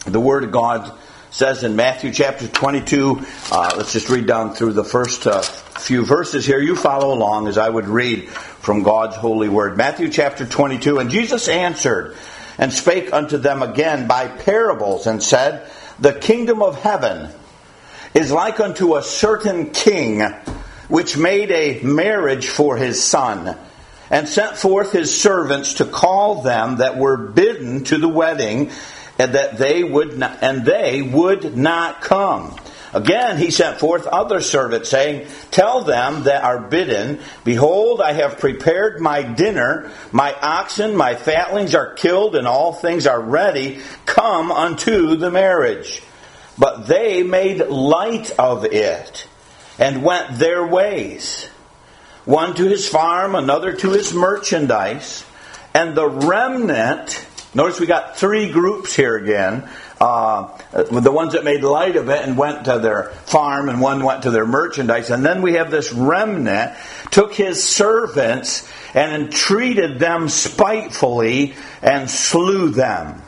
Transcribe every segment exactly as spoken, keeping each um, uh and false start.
The Word of God says in Matthew chapter twenty-two, uh, let's just read down through the first uh, few verses here. You follow along as I would read from God's holy Word. Matthew chapter twenty-two, and Jesus answered and spake unto them again by parables, and said, The kingdom of heaven is like unto a certain king, which made a marriage for his son, and sent forth his servants to call them that were bidden to the wedding, and that they would not, and they would not come. Again he sent forth other servants, saying, Tell them that are bidden, Behold, I have prepared my dinner, my oxen, my fatlings are killed, and all things are ready. Come unto the marriage. But they made light of it, and went their ways, one to his farm, another to his merchandise, and the remnant. Notice we got three groups here again. Uh, the ones that made light of it and went to their farm, and one went to their merchandise. And then we have this remnant, took his servants and entreated them spitefully and slew them.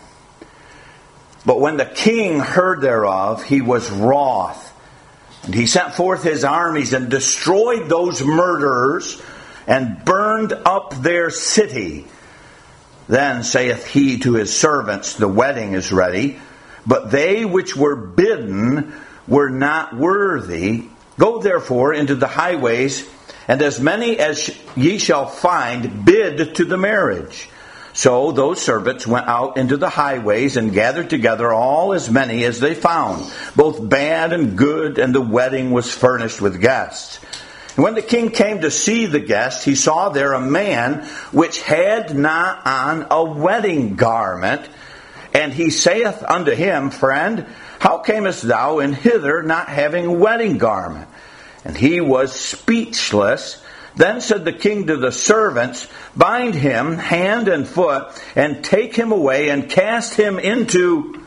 But when the king heard thereof, he was wroth. And he sent forth his armies and destroyed those murderers and burned up their city. Then saith he to his servants, The wedding is ready, but they which were bidden were not worthy. Go therefore into the highways, and as many as ye shall find, bid to the marriage. So those servants went out into the highways and gathered together all as many as they found, both bad and good, and the wedding was furnished with guests. And when the king came to see the guests, he saw there a man which had not on a wedding garment. And he saith unto him, Friend, how camest thou in hither not having a wedding garment? And he was speechless. Then said the king to the servants, Bind him hand and foot, and take him away, and cast him into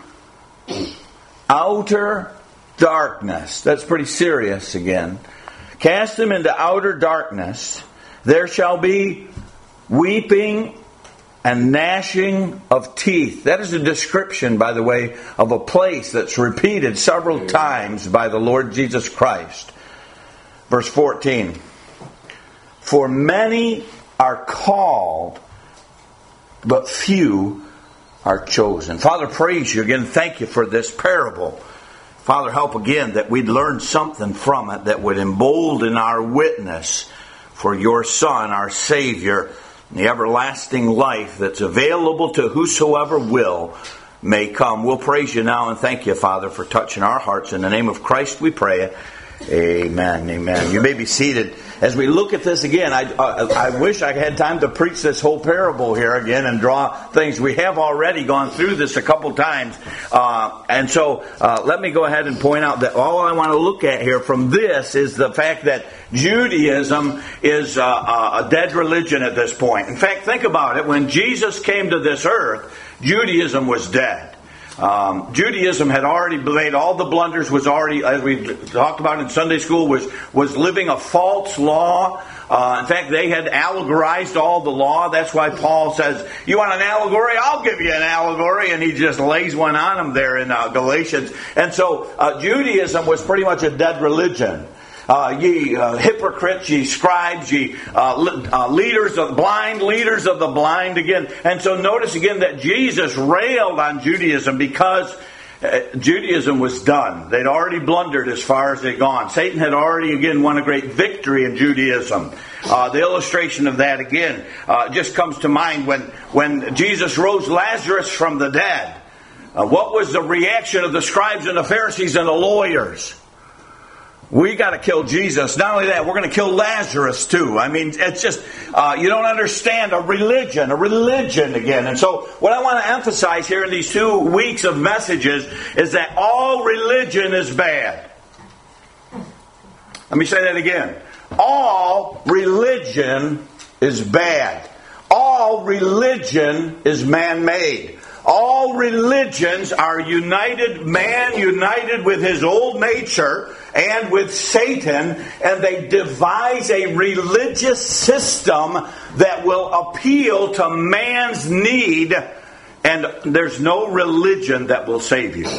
outer darkness. That's pretty serious again. Cast him into outer darkness. There shall be weeping and gnashing of teeth. That is a description, by the way, of a place that's repeated several times by the Lord Jesus Christ. Verse fourteen. For many are called, but few are chosen. Father, praise you again. Thank you for this parable. Father, help again that we'd learn something from it that would embolden our witness for your Son, our Savior, and the everlasting life that's available to whosoever will may come. We'll praise you now and thank you, Father, for touching our hearts. In the name of Christ we pray. Amen. Amen. You may be seated. As we look at this again, I, uh, I wish I had time to preach this whole parable here again and draw things. We have already gone through this a couple times. Uh, and so uh, let me go ahead and point out that all I want to look at here from this is the fact that Judaism is uh, a dead religion at this point. In fact, think about it. When Jesus came to this earth, Judaism was dead. Um, Judaism had already made all the blunders, was already, as we talked about in Sunday school, was, was living a false law. Uh, in fact, they had allegorized all the law. That's why Paul says, you want an allegory? I'll give you an allegory. And he just lays one on them there in uh, Galatians. And so uh, Judaism was pretty much a dead religion. Uh, ye uh, hypocrites, ye scribes, ye uh, le- uh, leaders of blind, leaders of the blind again. And so notice again that Jesus railed on Judaism because uh, Judaism was done. They'd already blundered as far as they'd gone. Satan had already again won a great victory in Judaism. Uh, the illustration of that again uh, just comes to mind when, when Jesus rose Lazarus from the dead. Uh, what was the reaction of the scribes and the Pharisees and the lawyers? We got to kill Jesus. Not only that, we're going to kill Lazarus too. I mean, it's just, uh, you don't understand a religion, a religion again. And so what I want to emphasize here in these two weeks of messages is that all religion is bad. Let me say that again. All religion is bad. All religion is man-made. All religions are united, man united with his old nature and with Satan, and they devise a religious system that will appeal to man's need And there's no religion that will save you.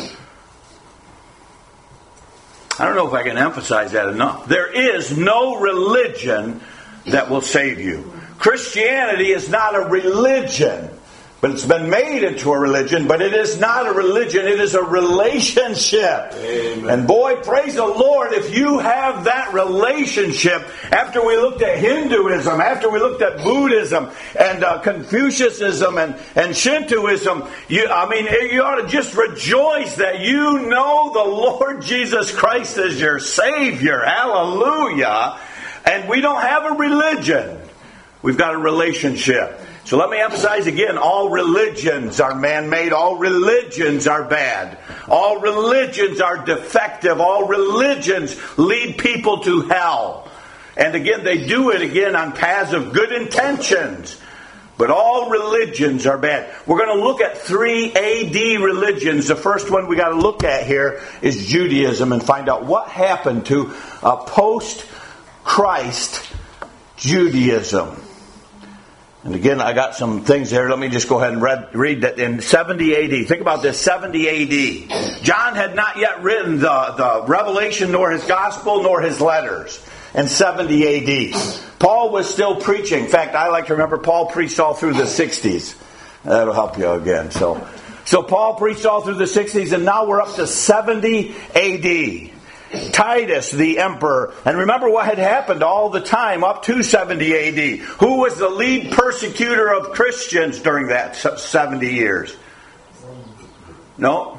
I don't know if I can emphasize that enough. There is no religion that will save you. Christianity is not a religion, but it's been made into a religion, but it is not a religion, it is a relationship. Amen. And boy, praise the Lord, if you have that relationship, after we looked at Hinduism, after we looked at Buddhism, and uh, Confucianism, and, and Shintoism, you, I mean, you ought to just rejoice that you know the Lord Jesus Christ as your Savior. Hallelujah. And we don't have a religion. We've got a relationship. So let me emphasize again, all religions are man-made. All religions are bad. All religions are defective. All religions lead people to hell. And again, they do it again on paths of good intentions. But all religions are bad. We're going to look at three A D religions. The first one we got to look at here is Judaism and find out what happened to a post-Christ Judaism. And again, I got some things here. Let me just go ahead and read, read that in seventy A D. Think about this, seventy A D. John had not yet written the, the Revelation, nor his Gospel, nor his letters in seventy A D. Paul was still preaching. In fact, I like to remember Paul preached all through the sixties. That'll help you again. So, so Paul preached all through the sixties, and now we're up to seventy A D. Titus, the emperor, and remember what had happened all the time up to seventy A D. Who was the lead persecutor of Christians during that seventy years? No?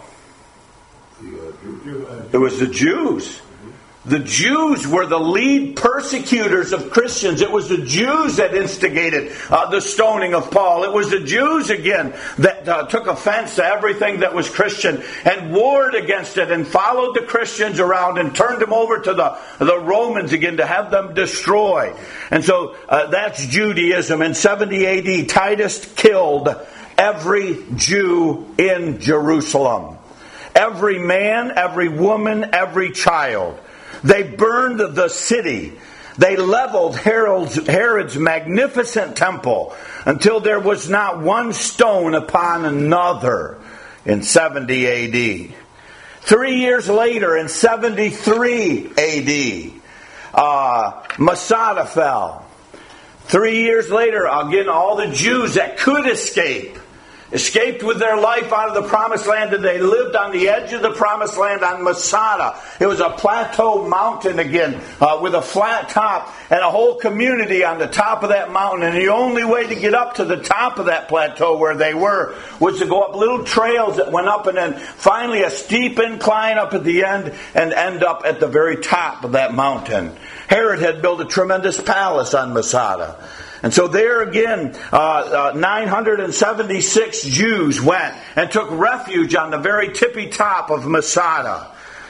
It was the Jews. The Jews were the lead persecutors of Christians. It was the Jews that instigated uh, the stoning of Paul. It was the Jews, again, that uh, took offense to everything that was Christian and warred against it and followed the Christians around and turned them over to the, the Romans again to have them destroyed. And so uh, that's Judaism. In seventy A D, Titus killed every Jew in Jerusalem. Every man, every woman, every child. They burned the city. They leveled Herod's, Herod's magnificent temple until there was not one stone upon another in seventy A D. Three years later, in seventy-three A D, uh, Masada fell. Three years later, again, all the Jews that could escape escaped with their life out of the promised land, and they lived on the edge of the promised land on Masada. It was a plateau mountain again uh, with a flat top and a whole community on the top of that mountain. And the only way to get up to the top of that plateau where they were was to go up little trails that went up and then finally a steep incline up at the end and end up at the very top of that mountain. Herod had built a tremendous palace on Masada. And so there again, uh, uh, nine hundred seventy-six Jews went and took refuge on the very tippy top of Masada.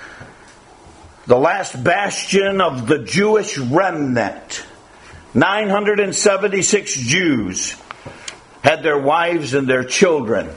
The last bastion of the Jewish remnant. nine hundred seventy-six Jews had their wives and their children.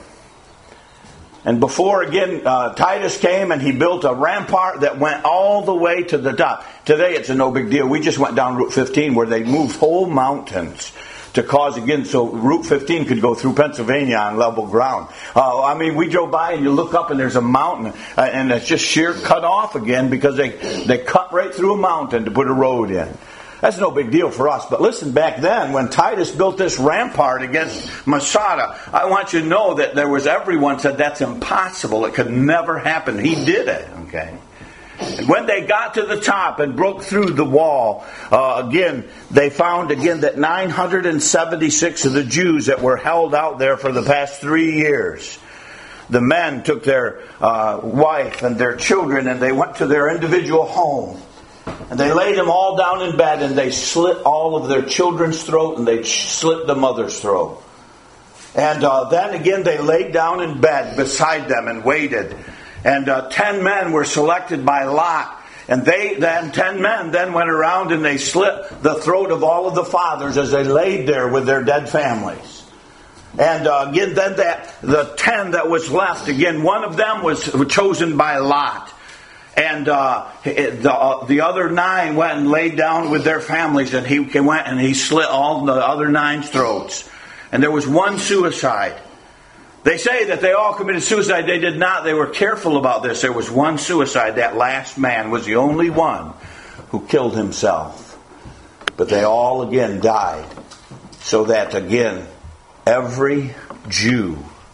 And before, again, uh, Titus came and he built a rampart that went all the way to the top. Today it's a no big deal. We just went down Route fifteen where they moved whole mountains to cause, again, so Route fifteen could go through Pennsylvania on level ground. Uh, I mean, we drove by and you look up and there's a mountain uh, and it's just sheer cut off again because they, they cut right through a mountain to put a road in. That's no big deal for us. But listen, back then, when Titus built this rampart against Masada, I want you to know that there was everyone said that's impossible. It could never happen. He did it, okay? And when they got to the top and broke through the wall, uh, again, they found again that nine hundred seventy-six of the Jews that were held out there for the past three years, the men took their uh, wife and their children and they went to their individual home. And they laid them all down in bed and they slit all of their children's throat and they slit the mother's throat. And uh, then again they laid down in bed beside them and waited. And uh, ten men were selected by lot. And they then, ten men then went around and they slit the throat of all of the fathers as they laid there with their dead families. And uh, again, then that the ten that was left, again, one of them was chosen by lot. And uh, the, uh, the other nine went and laid down with their families, and he went and he slit all the other nine's throats. And there was one suicide. They say that they all committed suicide. They did not. They were careful about this. There was one suicide. That last man was the only one who killed himself. But they all again died. So that again, every Jew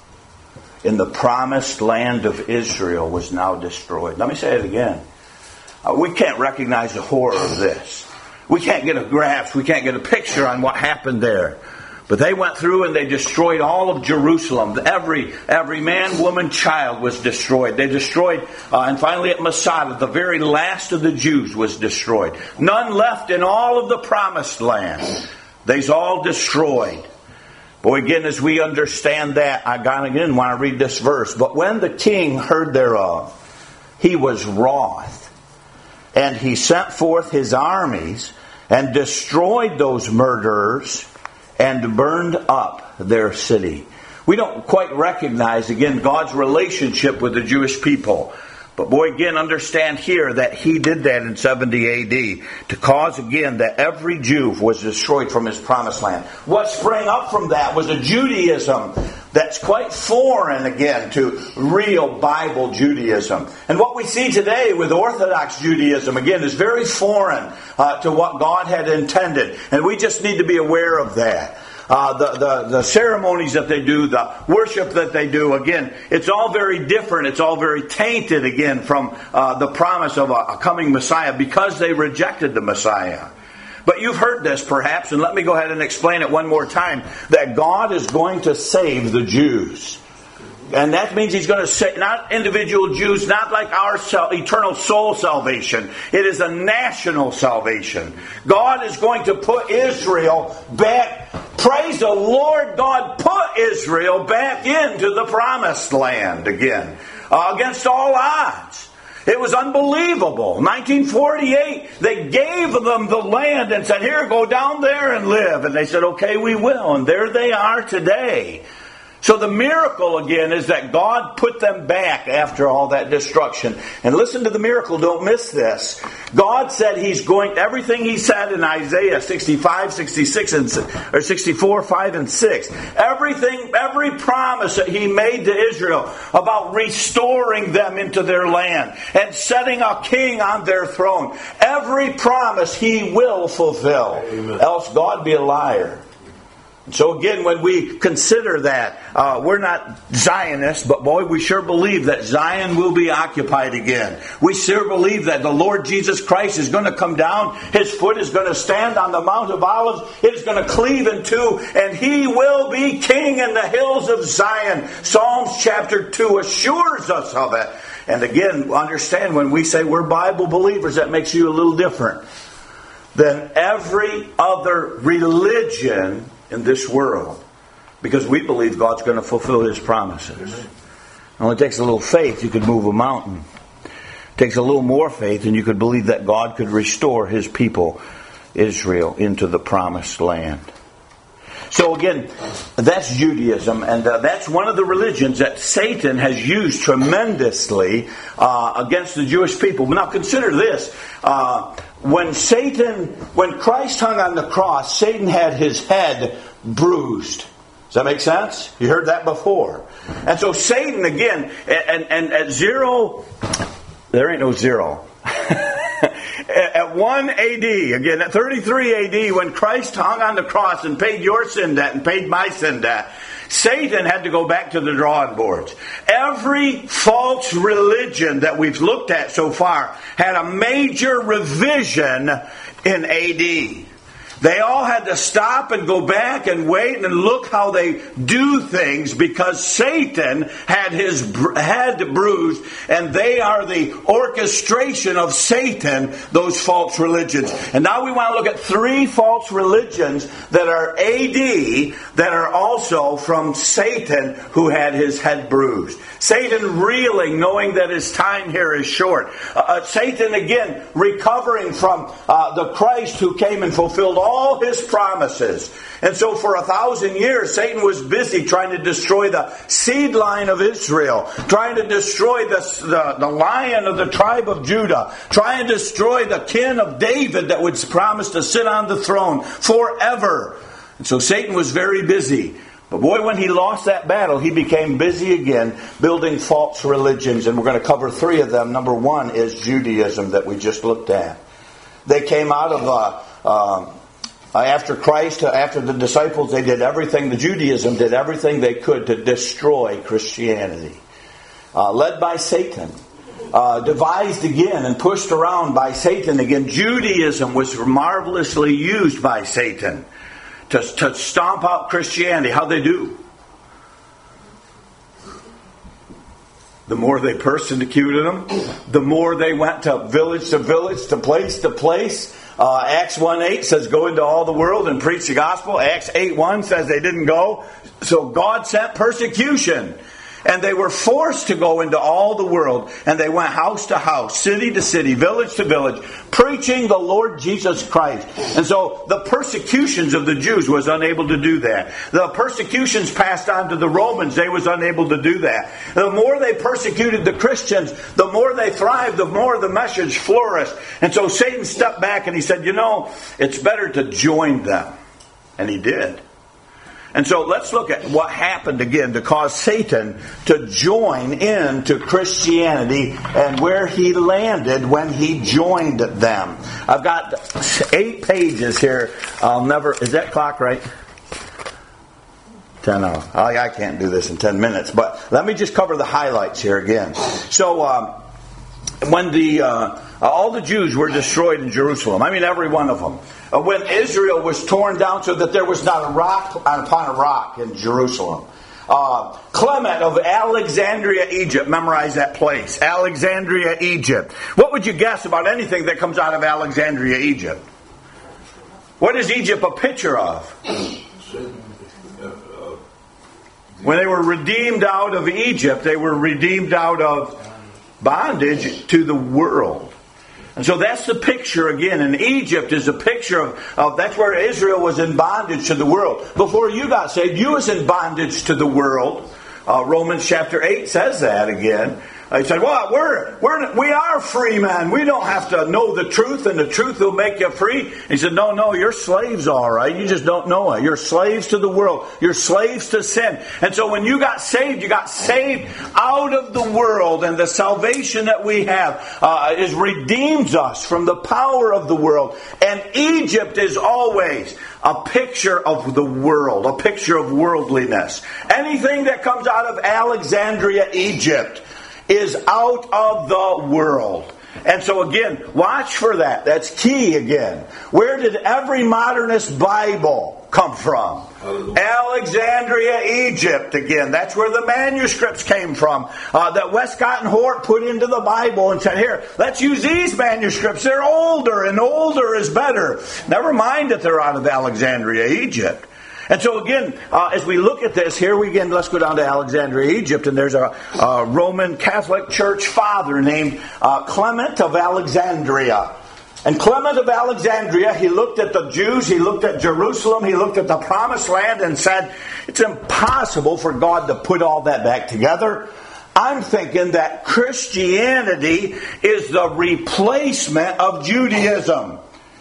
in the promised land of Israel was now destroyed. Let me say it again. Uh, we can't recognize the horror of this. We can't get a grasp. We can't get a picture on what happened there. But they went through and they destroyed all of Jerusalem. Every every man, woman, child was destroyed. They destroyed, uh, and finally at Masada, the very last of the Jews was destroyed. None left in all of the promised land. They's all destroyed. But again, as we understand that, I gotta again want to read this verse. But when the king heard thereof, he was wroth, and he sent forth his armies and destroyed those murderers and burned up their city. We don't quite recognize, again, God's relationship with the Jewish people. But boy, again, understand here that he did that in seventy A D to cause, again, that every Jew was destroyed from his promised land. What sprang up from that was a Judaism that's quite foreign, again, to real Bible Judaism. And what we see today with Orthodox Judaism, again, is very foreign uh, to what God had intended. And we just need to be aware of that. Uh, the, the, the ceremonies that they do, the worship that they do, again, it's all very different. It's all very tainted, again, from uh, the promise of a, a coming Messiah because they rejected the Messiah. But you've heard this, perhaps, and let me go ahead and explain it one more time, that God is going to save the Jews. And that means He's going to save, not individual Jews, not like our eternal soul salvation. It is a national salvation. God is going to put Israel back. Praise the Lord, God put Israel back into the promised land again, uh, against all odds. It was unbelievable. nineteen forty-eight, they gave them the land and said, here, go down there and live. And they said, okay, we will. And there they are today. So the miracle, again, is that God put them back after all that destruction. And listen to the miracle. Don't miss this. God said He's going, everything He said in Isaiah sixty-five, sixty-six, and, or sixty-four, five, and six. Everything, every promise that He made to Israel about restoring them into their land and setting a king on their throne. Every promise He will fulfill. Amen. Else God be a liar. So again, when we consider that, uh, we're not Zionists, but boy, we sure believe that Zion will be occupied again. We sure believe that the Lord Jesus Christ is going to come down. His foot is going to stand on the Mount of Olives. It is going to cleave in two, and He will be king in the hills of Zion. Psalms chapter two assures us of it. And again, understand when we say we're Bible believers, that makes you a little different than every other religion in this world, because we believe God's going to fulfill His promises. It only takes a little faith, you could move a mountain. It takes a little more faith, and you could believe that God could restore His people, Israel, into the promised land. So again, that's Judaism, and uh, that's one of the religions that Satan has used tremendously uh, against the Jewish people. Now consider this. Uh, when Satan, when Christ hung on the cross, Satan had his head bruised. Does that make sense? You heard that before. And so Satan, again, and, and at zero, there ain't no zero. At one A D, again, at thirty-three A D, when Christ hung on the cross and paid your sin debt and paid my sin debt, Satan had to go back to the drawing boards. Every false religion that we've looked at so far had a major revision in A D. They all had to stop and go back and wait and look how they do things because Satan had his head bruised, and they are the orchestration of Satan, those false religions. And now we want to look at three false religions that are A D that are also from Satan, who had his head bruised. Satan reeling, knowing that his time here is short. Uh, Satan again recovering from uh, the Christ who came and fulfilled all all His promises. And so for a thousand years, Satan was busy trying to destroy the seed line of Israel, trying to destroy the, the, the lion of the tribe of Judah, trying to destroy the kin of David that was promised to sit on the throne forever. And so Satan was very busy. But boy, when he lost that battle, he became busy again building false religions. And we're going to cover three of them. Number one is Judaism that we just looked at. They came out of, uh, uh, after Christ, uh, after the disciples, they did everything, the Judaism did everything they could to destroy Christianity. Uh, led by Satan. Uh, devised again and pushed around by Satan again. Judaism was marvelously used by Satan to, to stomp out Christianity. How'd they do? The more they persecuted them, the more they went to village to village, to place to place. Uh, Acts one eight says, go into all the world and preach the gospel. Acts eight one says they didn't go. So God sent persecution. And they were forced to go into all the world. And they went house to house, city to city, village to village, preaching the Lord Jesus Christ. And so the persecutions of the Jews was unable to do that. The persecutions passed on to the Romans. They was unable to do that. The more they persecuted the Christians, the more they thrived, the more the message flourished. And so Satan stepped back and he said, you know, it's better to join them. And he did. And so let's look at what happened again to cause Satan to join into Christianity and where he landed when he joined them. I've got eight pages here. I'll never... Is that clock right? ten oh. I can't do this in ten minutes. But let me just cover the highlights here again. So um, when the uh, all the Jews were destroyed in Jerusalem, I mean every one of them. When Israel was torn down so that there was not a rock upon a rock in Jerusalem. Uh, Clement of Alexandria, Egypt. Memorize that place. Alexandria, Egypt. What would you guess about anything that comes out of Alexandria, Egypt? What is Egypt a picture of? When they were redeemed out of Egypt, they were redeemed out of bondage to the world. And so that's the picture again. And Egypt is a picture of, of, that's where Israel was in bondage to the world. Before you got saved, you was in bondage to the world. Uh, Romans chapter eight says that again. He said, well, we're, we're, we are free men. We don't have to know the truth, and the truth will make you free. He said, no, no, you're slaves all right. You just don't know it. You're slaves to the world. You're slaves to sin. And so when you got saved, you got saved out of the world. And the salvation that we have uh, is redeems us from the power of the world. And Egypt is always a picture of the world, a picture of worldliness. Anything that comes out of Alexandria, Egypt, is out of the world. And so again, watch for that. That's key again. Where did every modernist Bible come from? Hallelujah. Alexandria, Egypt again. That's where the manuscripts came from. Uh, that Westcott and Hort put into the Bible and said, here, let's use these manuscripts. They're older, and older is better. Never mind that they're out of Alexandria, Egypt. And so again, uh, as we look at this, here we again, let's go down to Alexandria, Egypt, and there's a, a Roman Catholic Church father named uh, Clement of Alexandria. And Clement of Alexandria, he looked at the Jews, he looked at Jerusalem, he looked at the Promised Land and said, it's impossible for God to put all that back together. I'm thinking that Christianity is the replacement of Judaism.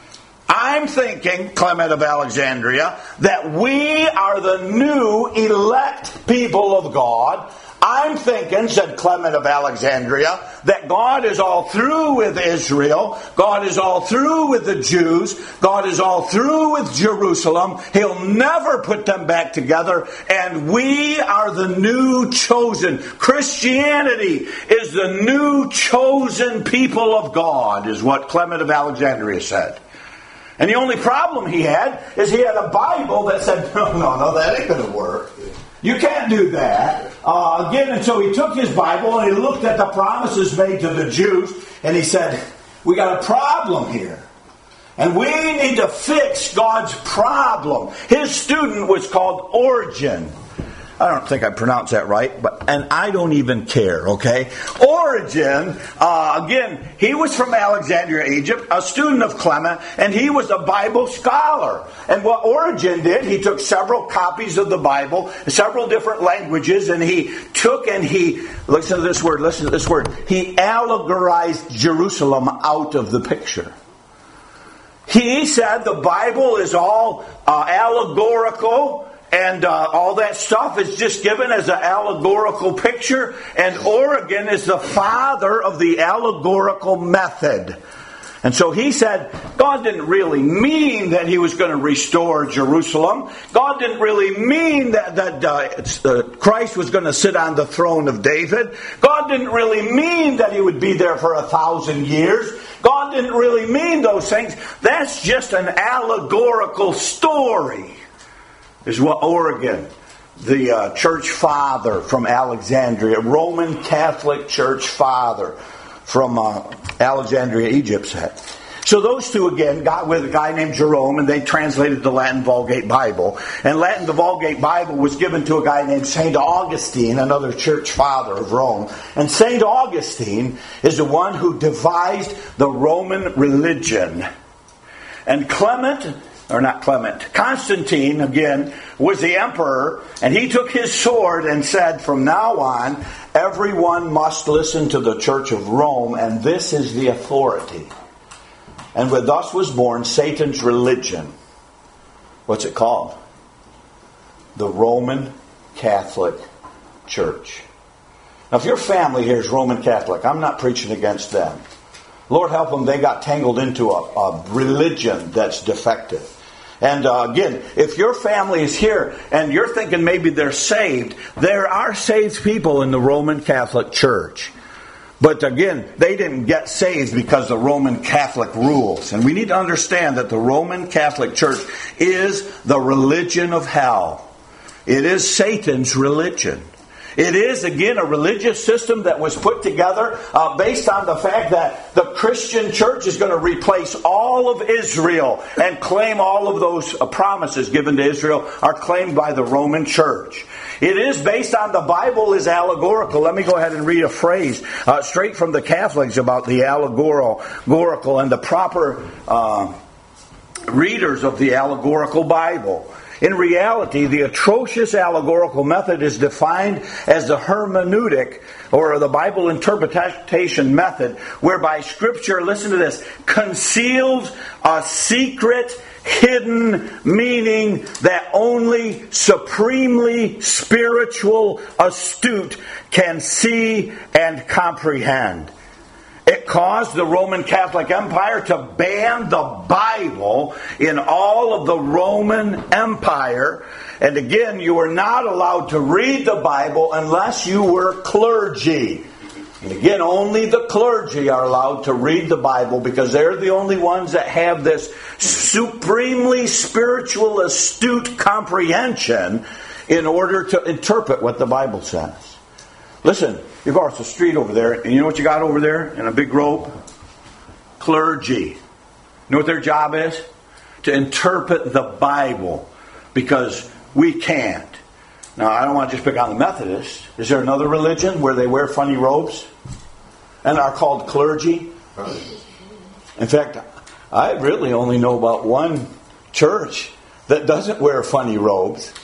I'm thinking, Clement of Alexandria, that we are the new elect people of God. I'm thinking, said Clement of Alexandria, that God is all through with Israel. God is all through with the Jews. God is all through with Jerusalem. He'll never put them back together. And we are the new chosen. Christianity is the new chosen people of God, is what Clement of Alexandria said. And the only problem he had is he had a Bible that said, no, no, no, that ain't going to work. You can't do that. Uh, again, and so he took his Bible and he looked at the promises made to the Jews and he said, we got a problem here. And we need to fix God's problem. His student was called Origen. I don't think I pronounced that right, but and I don't even care, okay? Origen, uh, again, he was from Alexandria, Egypt, a student of Clement, and he was a Bible scholar. And what Origen did, he took several copies of the Bible, several different languages, and he took and he, listen to this word, listen to this word, he allegorized Jerusalem out of the picture. He said the Bible is all uh, allegorical, And uh, all that stuff is just given as an allegorical picture. And Origen is the father of the allegorical method. And so he said, God didn't really mean that he was going to restore Jerusalem. God didn't really mean that, that uh, uh, Christ was going to sit on the throne of David. God didn't really mean that he would be there for a thousand years. God didn't really mean those things. That's just an allegorical story, is what Origen, the uh, church father from Alexandria, Roman Catholic church father from uh, Alexandria, Egypt, said. So those two again got with a guy named Jerome, and they translated the Latin Vulgate Bible. And Latin, the Vulgate Bible, was given to a guy named Saint Augustine, another church father of Rome. And Saint Augustine is the one who devised the Roman religion. And Clement, or not Clement, Constantine, again, was the emperor, and he took his sword and said, from now on, everyone must listen to the Church of Rome, and this is the authority. And with thus was born Satan's religion. What's it called? The Roman Catholic Church. Now, if your family here is Roman Catholic, I'm not preaching against them. Lord help them, they got tangled into a, a religion that's defective. And uh, again, if your family is here and you're thinking maybe they're saved, there are saved people in the Roman Catholic Church. But again, they didn't get saved because of Roman Catholic rules. And we need to understand that the Roman Catholic Church is the religion of hell. It is Satan's religion. It is, again, a religious system that was put together uh, based on the fact that the Christian church is going to replace all of Israel and claim all of those uh, promises given to Israel are claimed by the Roman church. It is based on the Bible is allegorical. Let me go ahead and read a phrase uh, straight from the Catholics about the allegorical and the proper uh, readers of the allegorical Bible. In reality, the atrocious allegorical method is defined as the hermeneutic, or the Bible interpretation method, whereby Scripture, listen to this, conceals a secret, hidden meaning that only supremely spiritual, astute can see and comprehend. It caused the Roman Catholic Empire to ban the Bible in all of the Roman Empire. And again, you were not allowed to read the Bible unless you were clergy. And again, only the clergy are allowed to read the Bible because they're the only ones that have this supremely spiritual, astute comprehension in order to interpret what the Bible says. Listen, you've crossed the street over there, and you know what you got over there in a big robe? Clergy. You know what their job is? To interpret the Bible, because we can't. Now, I don't want to just pick on the Methodists. Is there another religion where they wear funny robes and are called clergy? In fact, I really only know about one church that doesn't wear funny robes,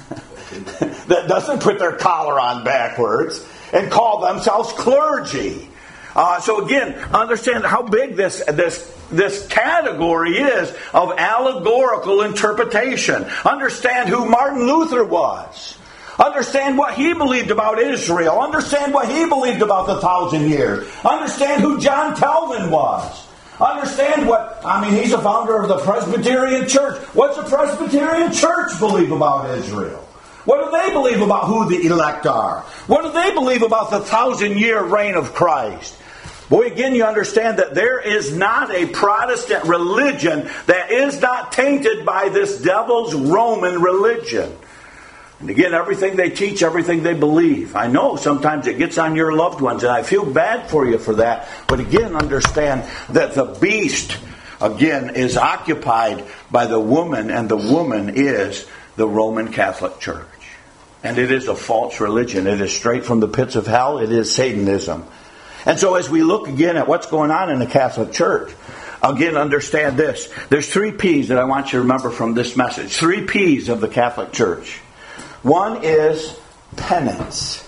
that doesn't put their collar on backwards, and call themselves clergy. Uh, so again, understand how big this this this category is of allegorical interpretation. Understand who Martin Luther was. Understand what he believed about Israel. Understand what he believed about the thousand years. Understand who John Calvin was. Understand what, I mean, he's a founder of the Presbyterian Church. What's the Presbyterian Church believe about Israel? What do they believe about who the elect are? What do they believe about the thousand-year reign of Christ? Boy, again, you understand that there is not a Protestant religion that is not tainted by this devil's Roman religion. And again, everything they teach, everything they believe. I know sometimes it gets on your loved ones, and I feel bad for you for that. But again, understand that the beast, again, is occupied by the woman, and the woman is the Roman Catholic Church. And it is a false religion. It is straight from the pits of hell. It is Satanism. And so as we look again at what's going on in the Catholic Church, again, understand this. There's three P's that I want you to remember from this message. Three P's of the Catholic Church. One is penance.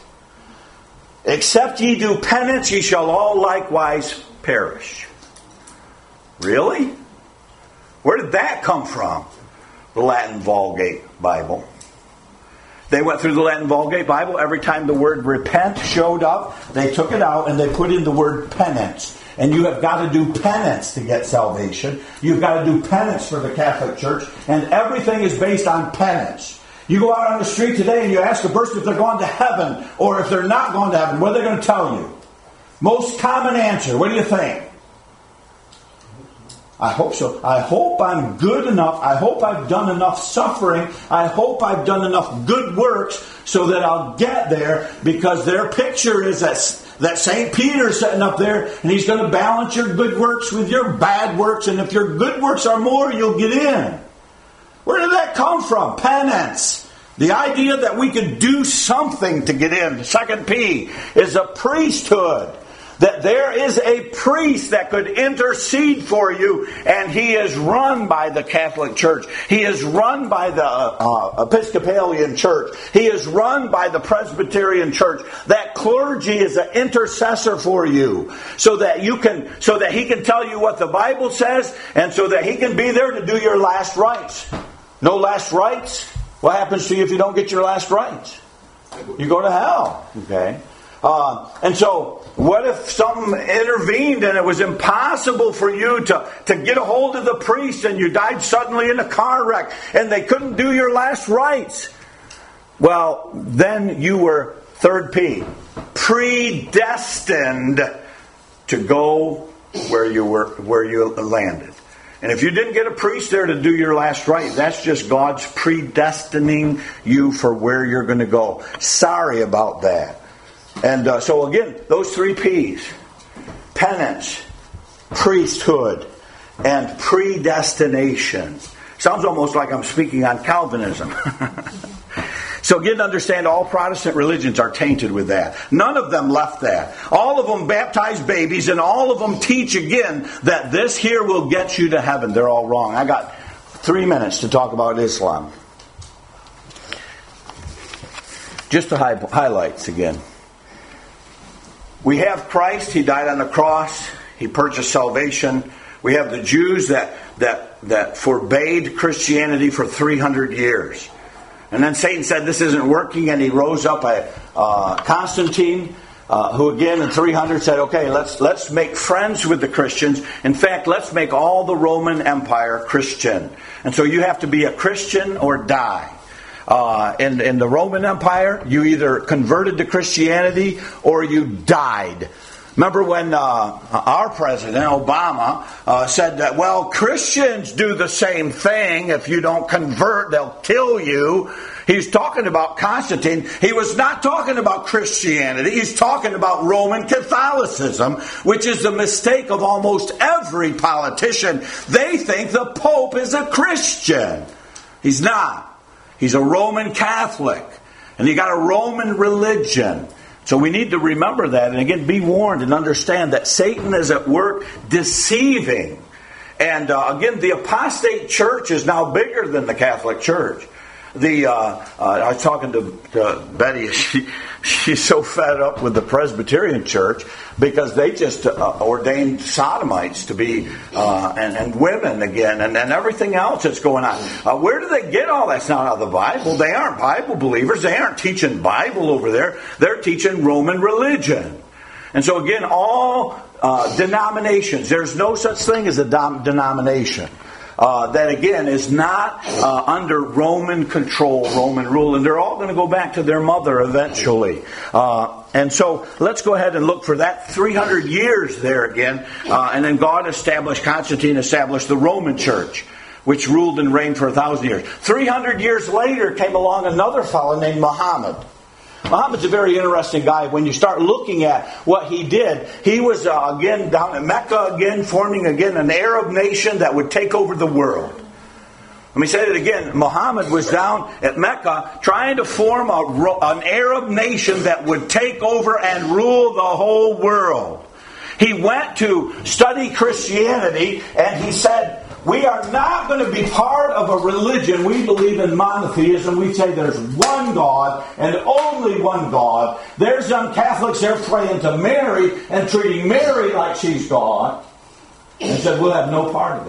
Except ye do penance, ye shall all likewise perish. Really? Where did that come from? The Latin Vulgate Bible. They went through the Latin Vulgate Bible. Every time the word repent showed up, they took it out and they put in the word penance. And you have got to do penance to get salvation. You've got to do penance for the Catholic Church. And everything is based on penance. You go out on the street today and you ask a person if they're going to heaven or if they're not going to heaven. What are they going to tell you? Most common answer. What do you think? I hope so. I hope I'm good enough. I hope I've done enough suffering. I hope I've done enough good works so that I'll get there, because their picture is that, that Saint Peter sitting up there and he's going to balance your good works with your bad works, and if your good works are more, you'll get in. Where did that come from? Penance. The idea that we could do something to get in. The second P is a priesthood. That there is a priest that could intercede for you, and he is run by the Catholic Church. He is run by the uh, Episcopalian Church. He is run by the Presbyterian Church. That clergy is an intercessor for you, so that you can, so that he can tell you what the Bible says, and so that he can be there to do your last rites. No last rites? What happens to you if you don't get your last rites? You go to hell. Okay. Uh, and so, what if something intervened and it was impossible for you to, to get a hold of the priest, and you died suddenly in a car wreck and they couldn't do your last rites? Well, then you were, third P, predestined to go where you were, where you landed. And if you didn't get a priest there to do your last rite, that's just God's predestining you for where you're going to go. Sorry about that. And uh, so again, those three P's, penance, priesthood, and predestination. Sounds almost like I'm speaking on Calvinism. So again, to understand, all Protestant religions are tainted with that. None of them left that. All of them baptize babies, and all of them teach again that this here will get you to heaven. They're all wrong. I got three minutes to talk about Islam. Just the high, highlights again. We have Christ. He died on the cross. He purchased salvation. We have the Jews that that that forbade Christianity for three hundred years. And then Satan said this isn't working, and he rose up a uh, Constantine, uh, who again in three hundred said, okay, let's let's make friends with the Christians. In fact, let's make all the Roman Empire Christian. And so you have to be a Christian or die. Uh, in, in the Roman Empire, you either converted to Christianity or you died. Remember when uh, our president, Obama, uh, said that, well, Christians do the same thing. If you don't convert, they'll kill you. He's talking about Constantine. He was not talking about Christianity. He's talking about Roman Catholicism, which is the mistake of almost every politician. They think the Pope is a Christian. He's not. He's a Roman Catholic. And he got a Roman religion. So we need to remember that, and again, be warned and understand that Satan is at work deceiving. And uh, again, the apostate church is now bigger than the Catholic Church. The uh, uh, I was talking to, to Betty. She, she's so fed up with the Presbyterian Church because they just uh, ordained sodomites to be uh, and, and women again, and, and everything else that's going on. Uh, where do they get all that? It's not out of the Bible. They aren't Bible believers. They aren't teaching Bible over there. They're teaching Roman religion. And so again, all uh, denominations. There's no such thing as a dom- denomination. Uh, that again is not uh, under Roman control, Roman rule, and they're all going to go back to their mother eventually. Uh, and so let's go ahead and look for that three hundred years there again. Uh, and then God established, Constantine established the Roman Church, which ruled and reigned for a thousand years. three hundred years later came along another fellow named Muhammad. Muhammad's a very interesting guy. When you start looking at what he did, he was uh, again down in Mecca again, forming again an Arab nation that would take over the world. Let me say it again. Muhammad was down at Mecca trying to form a, an Arab nation that would take over and rule the whole world. He went to study Christianity, and he said, we are not going to be part of a religion. We believe in monotheism. We say there's one God and only one God. There's some Catholics, they're praying to Mary and treating Mary like she's God. And said, we'll have no part of it.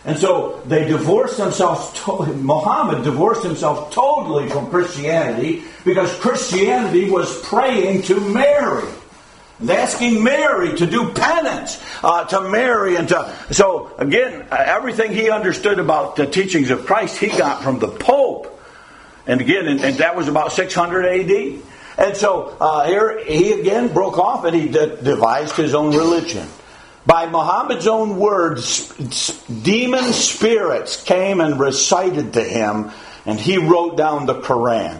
And so they divorced themselves, to- Muhammad divorced himself totally from Christianity because Christianity was praying to Mary. And asking Mary to do penance, uh, to Mary and to... So, again, uh, everything he understood about the teachings of Christ, he got from the Pope. And again, and, and that was about six hundred A D. And so, uh, here he again broke off and he de- devised his own religion. By Muhammad's own words, demon spirits came and recited to him, and he wrote down the Quran.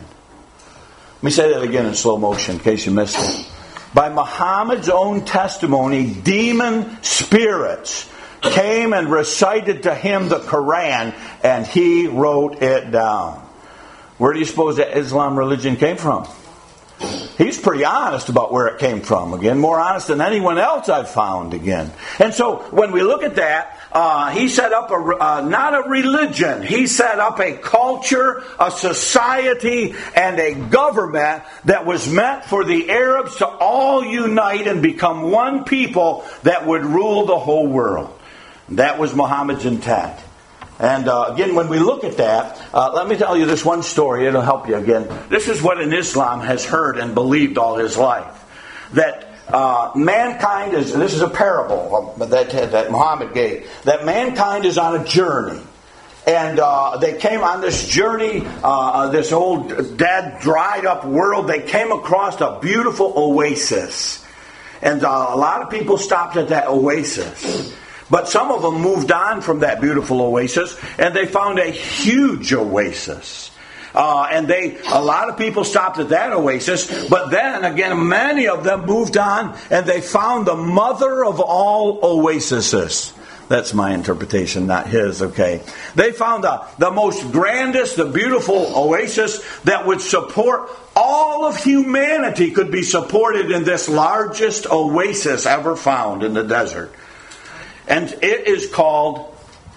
Let me say that again in slow motion in case you missed it. By Muhammad's own testimony, demon spirits came and recited to him the Quran, and he wrote it down. Where do you suppose that Islam religion came from? He's pretty honest about where it came from. Again, more honest than anyone else I've found again. And so when we look at that, uh, he set up a, uh, not a religion. He set up a culture, a society, and a government that was meant for the Arabs to all unite and become one people that would rule the whole world. That was Muhammad's intent. And uh, again, when we look at that, uh, let me tell you this one story. It'll help you again. This is what an Islam has heard and believed all his life. That uh, mankind is, this is a parable that, that Muhammad gave, that mankind is on a journey. And uh, they came on this journey, uh, this old dead, dried up world. They came across a beautiful oasis. And uh, a lot of people stopped at that oasis. But some of them moved on from that beautiful oasis, and they found a huge oasis. Uh, and they, a lot of people stopped at that oasis, but then again, many of them moved on, and they found the mother of all oases. That's my interpretation, not his, okay. They found the, the most grandest, the beautiful oasis that would support all of humanity, could be supported in this largest oasis ever found in the desert. And it is called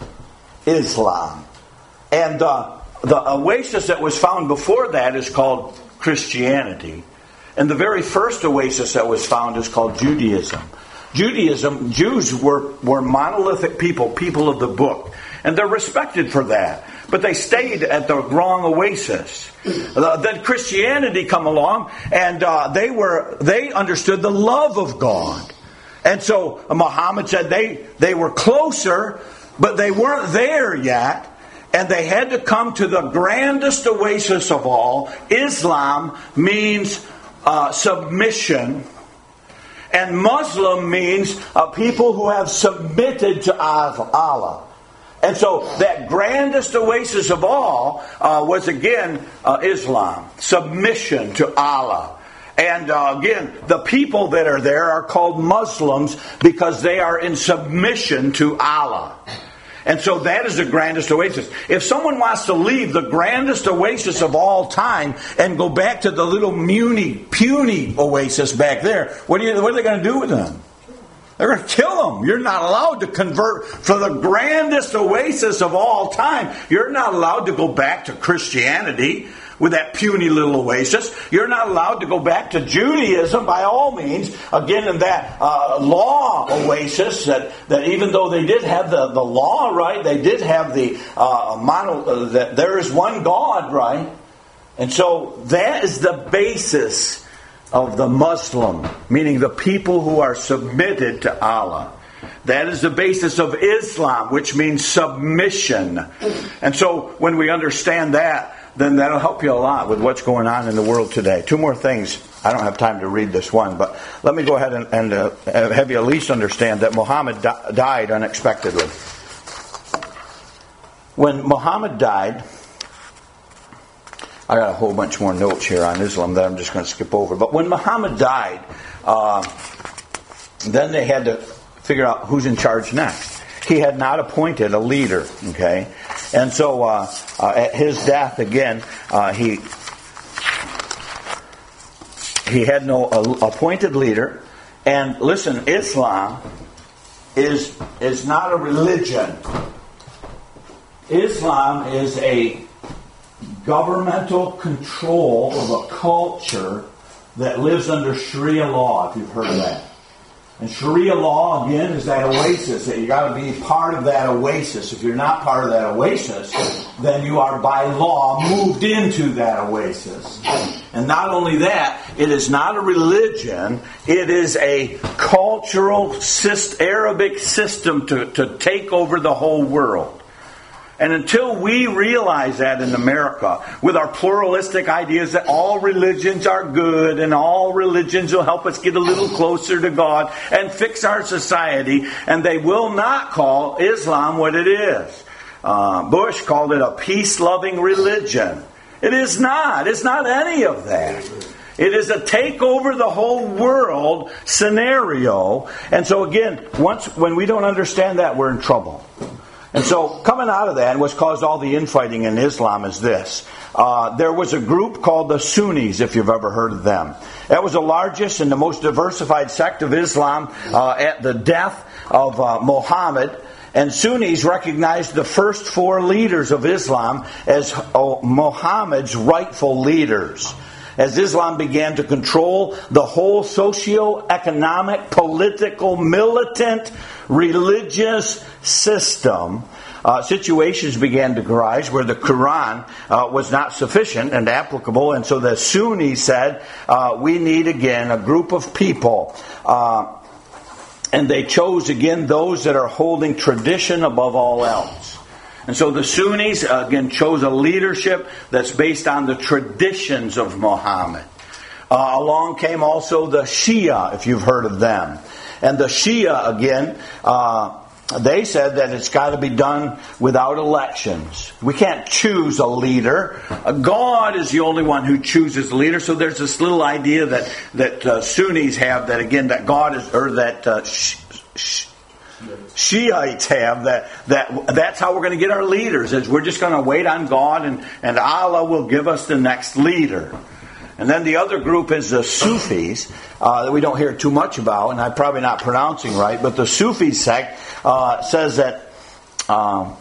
Islam. And uh, the oasis that was found before that is called Christianity. And the very first oasis that was found is called Judaism. Judaism, Jews were, were monolithic people, people of the book. And they're respected for that. But they stayed at the wrong oasis. Uh, then Christianity come along, and uh, they were they understood the love of God. And so Muhammad said they, they were closer, but they weren't there yet. And they had to come to the grandest oasis of all. Islam means uh, submission. And Muslim means uh, people who have submitted to Allah. And so that grandest oasis of all uh, was again uh, Islam. Submission to Allah. And uh, again, the people that are there are called Muslims because they are in submission to Allah. And so that is the grandest oasis. If someone wants to leave the grandest oasis of all time and go back to the little puny, puny oasis back there, what are, you, what are they going to do with them? They're going to kill them. You're not allowed to convert for the grandest oasis of all time. You're not allowed to go back to Christianity with that puny little oasis. You're not allowed to go back to Judaism by all means. Again, in that uh, law oasis, that, that even though they did have the, the law, right, they did have the uh, mono, uh, that there is one God, right? And so that is the basis of the Muslim, meaning the people who are submitted to Allah. That is the basis of Islam, which means submission. And so when we understand that, then that'll help you a lot with what's going on in the world today. Two more things. I don't have time to read this one, but let me go ahead and, and uh, have you at least understand that Muhammad di- died unexpectedly. When Muhammad died, I got a whole bunch more notes here on Islam that I'm just going to skip over. But when Muhammad died, uh, then they had to figure out who's in charge next. He had not appointed a leader, okay? And so uh, uh, at his death, again, uh, he he had no uh, appointed leader. And listen, Islam is is not a religion. Islam is a governmental control of a culture that lives under Sharia law, if you've heard of that. And Sharia law, again, is that oasis. That you got to be part of that oasis. If you're not part of that oasis, then you are by law moved into that oasis. And not only that, it is not a religion. It is a cultural Arabic system to, to take over the whole world. And until we realize that in America, with our pluralistic ideas that all religions are good and all religions will help us get a little closer to God and fix our society, and they will not call Islam what it is. Uh, Bush called it a peace-loving religion. It is not. It's not any of that. It is a take over the whole world scenario. And so again, once when we don't understand that, we're in trouble. And so, coming out of that, and what's caused all the infighting in Islam is this. Uh, there was a group called the Sunnis, if you've ever heard of them. That was the largest and the most diversified sect of Islam uh, at the death of uh, Muhammad. And Sunnis recognized the first four leaders of Islam as uh, Muhammad's rightful leaders. As Islam began to control the whole socio-economic, political, militant, religious system, uh, situations began to arise where the Quran uh, was not sufficient and applicable. And so the Sunnis said, uh, we need again a group of people. Uh, and they chose again those that are holding tradition above all else. And so the Sunnis, again, chose a leadership that's based on the traditions of Muhammad. Uh, along came also the Shia, if you've heard of them. And the Shia, again, uh, they said that it's got to be done without elections. We can't choose a leader. Uh, God is the only one who chooses a leader. So there's this little idea that, that uh, Sunnis have that, again, that God is, or that uh, sh- sh- Shiites have that, that that's how we're going to get our leaders, is we're just going to wait on God and, and Allah will give us the next leader. And then the other group is the Sufis, uh, that we don't hear too much about, and I'm probably not pronouncing right, but the Sufi sect uh, says that um,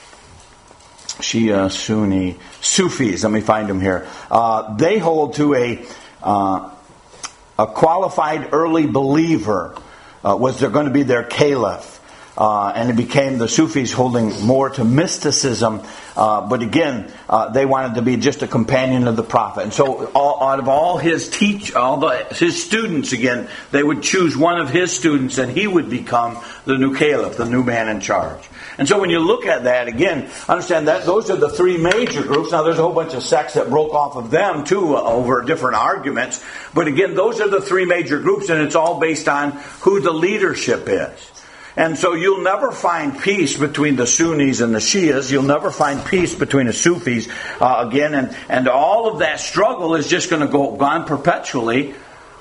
Shia, Sunni, Sufis, let me find them here, uh, they hold to a, uh, a qualified early believer uh, was there going to be their caliph. Uh, and it became the Sufis holding more to mysticism. Uh, but again, uh, they wanted to be just a companion of the Prophet. And so all, out of all his teach, all the, his students, again, they would choose one of his students and he would become the new caliph, the new man in charge. And so when you look at that, again, understand that those are the three major groups. Now there's a whole bunch of sects that broke off of them too over different arguments. But again, those are the three major groups, and it's all based on who the leadership is. And so you'll never find peace between the Sunnis and the Shias. You'll never find peace between the Sufis uh, again. And, and all of that struggle is just going to go on perpetually.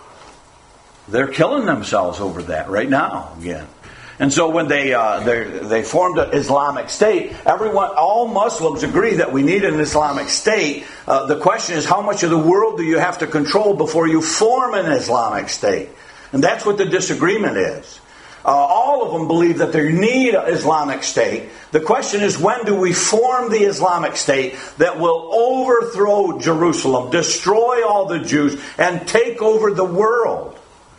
They're killing themselves over that right now again. And so when they uh, they they formed an Islamic State, everyone, all Muslims agree that we need an Islamic State. Uh, the question is, how much of the world do you have to control before you form an Islamic State? And that's what the disagreement is. Uh, all of them believe that they need an Islamic State. The question is, when do we form the Islamic State that will overthrow Jerusalem, destroy all the Jews, and take over the world?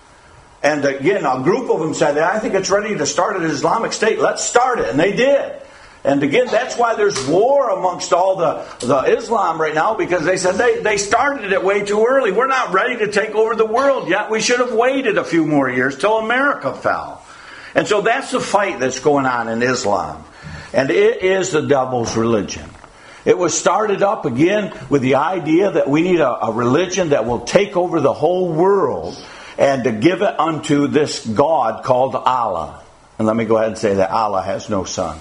And again, a group of them said, I think it's ready to start an Islamic State. Let's start it. And they did. And again, that's why there's war amongst all the, the Islam right now, because they said they, they started it way too early. We're not ready to take over the world yet. We should have waited a few more years till America fell. And so that's the fight that's going on in Islam. And it is the devil's religion. It was started up again with the idea that we need a, a religion that will take over the whole world and to give it unto this God called Allah. And let me go ahead and say that Allah has no son.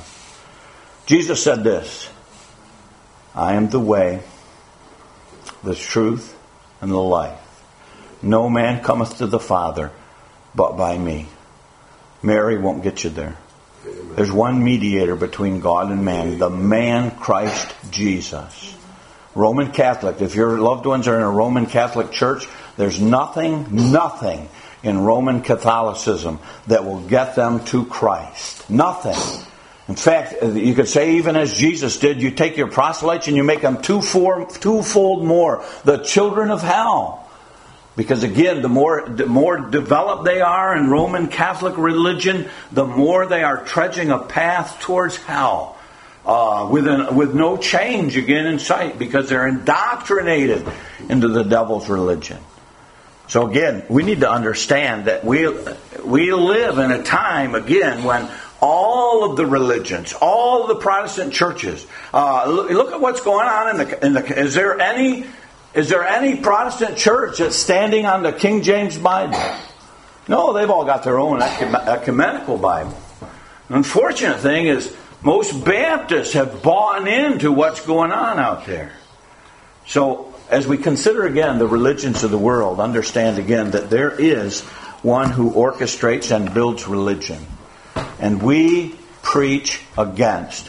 Jesus said this, I am the way, the truth, and the life. No man cometh to the Father but by me. Mary won't get you there. There's one mediator between God and man, the man Christ Jesus. Roman Catholic, if your loved ones are in a Roman Catholic church, there's nothing, nothing in Roman Catholicism that will get them to Christ. Nothing. In fact, you could say even as Jesus did, you take your proselytes and you make them two-fold more the children of hell. Because again, the more the more developed they are in Roman Catholic religion, the more they are trudging a path towards hell, uh, with an, with no change again in sight, because they're indoctrinated into the devil's religion. So again, we need to understand that we we live in a time again when all of the religions, all of the Protestant churches, uh, look, look at what's going on in the in the. Is there any? Is there any Protestant church that's standing on the King James Bible? No, they've all got their own ecumenical Bible. The unfortunate thing is most Baptists have bought into what's going on out there. So as we consider again the religions of the world, understand again that there is one who orchestrates and builds religion. And we preach against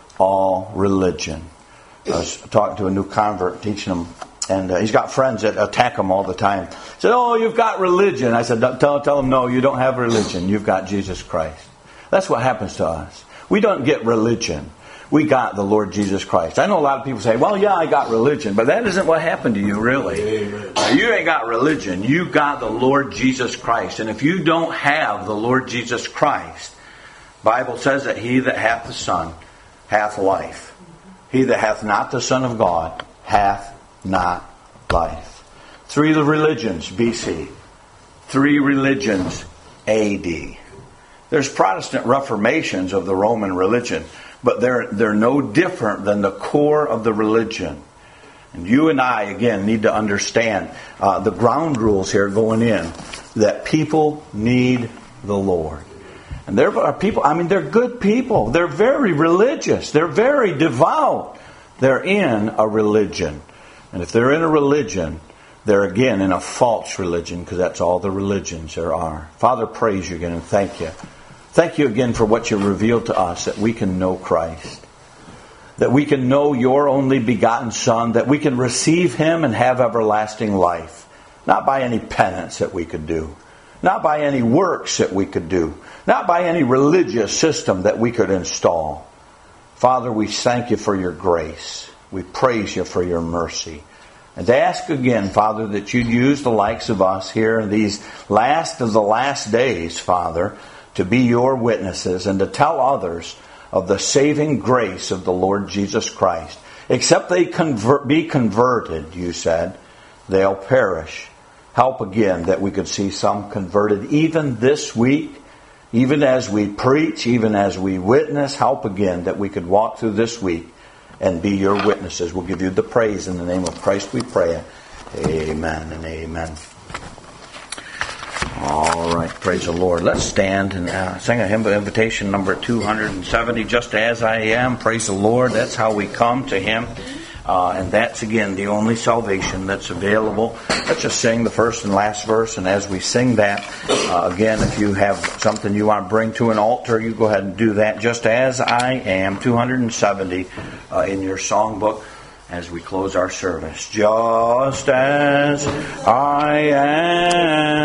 all religion. I was talking to a new convert, teaching him. And uh, he's got friends that attack him all the time. He said, oh, you've got religion. I said, tell, tell him, no, you don't have religion. You've got Jesus Christ. That's what happens to us. We don't get religion. We got the Lord Jesus Christ. I know a lot of people say, well, yeah, I got religion. But that isn't what happened to you, really. Uh, you ain't got religion. You got the Lord Jesus Christ. And if you don't have the Lord Jesus Christ, the Bible says that he that hath the Son hath life. He that hath not the Son of God hath not life. Three religions B C. Three religions A D. There's Protestant reformations of the Roman religion, but they're they're no different than the core of the religion. And you and I, again, need to understand uh, the ground rules here going in, that people need the Lord. And there are people, I mean, they're good people. They're very religious. They're very devout. They're in a religion. And if they're in a religion, they're again in a false religion, because that's all the religions there are. Father, praise you again and thank you. Thank you again for what you revealed to us, that we can know Christ. That we can know your only begotten Son, that we can receive him and have everlasting life. Not by any penance that we could do. Not by any works that we could do. Not by any religious system that we could install. Father, we thank you for your grace. We praise you for your mercy. And to ask again, Father, that you'd use the likes of us here in these last of the last days, Father, to be your witnesses and to tell others of the saving grace of the Lord Jesus Christ. Except they convert, be converted, you said, they'll perish. Help again that we could see some converted even this week, even as we preach, even as we witness. Help again that we could walk through this week and be your witnesses. We'll give you the praise in the name of Christ we pray. Amen and amen. All right, praise the Lord. Let's stand and uh, sing a hymn of invitation number two hundred seventy, Just As I Am. Praise the Lord. That's how we come to him. Uh, and that's, again, the only salvation that's available. Let's just sing the first and last verse. And as we sing that, uh, again, if you have something you want to bring to an altar, you go ahead and do that. Just As I Am, two hundred seventy uh, in your songbook as we close our service. Just as I am.